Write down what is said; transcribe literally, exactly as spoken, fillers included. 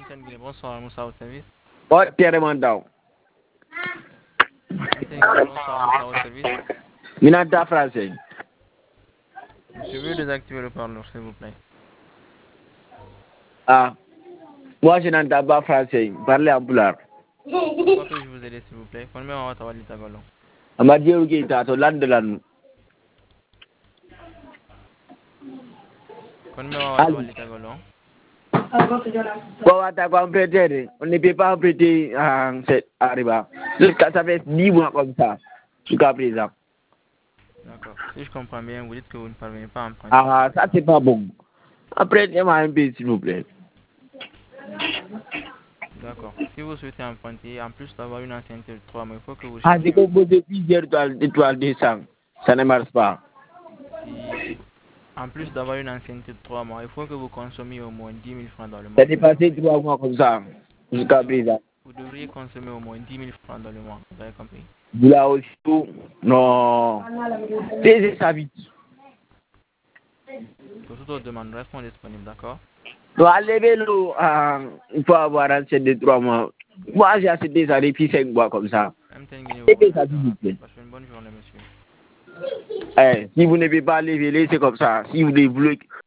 Bonsoir, Moussa au service. Oh, Pierre Mandao. Bonsoir, Moussa au service. Minata français. Je veux désactiver le parleur, s'il vous plaît. Ah, moi je n'entends pas français. Parlez en pulaar. Pourquoi puis-je vous aider, s'il vous plaît? Kon me wa tawali tagalo. Amadi Ougita, to land land. Kon me wa tawali tagalo. Bon, à quoi prêter? On ne peut pas prêter à cette arriba. Jusqu'à ça fait dix mois comme ça. Jusqu'à présent. D'accord. Si je comprends bien, vous dites que vous ne parvenez pas à emprunter. Ah, ça c'est pas bon. Prêtez-moi un peu, s'il vous plaît. D'accord. Si vous souhaitez emprunter, en plus d'avoir une ancienneté de trois mois, il faut que vous Ah, cherchiez. c'est composé plusieurs étoiles de sang. Ça ne marche pas. Si, en plus d'avoir une ancienneté de trois mois, il faut que vous consommiez au moins dix mille francs dans le mois. Ça dépassé trois mois comme ça. Jusqu'à présent. Vous devriez consommer au moins dix mille francs dans le mois. Vous avez compris? Vous là aussi, non. C'est ça vite. Pour toute autre demande, nous restons disponibles, d'accord? Donc, enlevez-le, euh, il faut avoir un set de trois mois. Moi, j'ai acheté ça depuis cinq mois comme ça. C'est ça, s'il vous plaît. Passez une bonne journée, monsieur. Eh, si vous ne pouvez pas lever, c'est comme ça. Si vous voulez,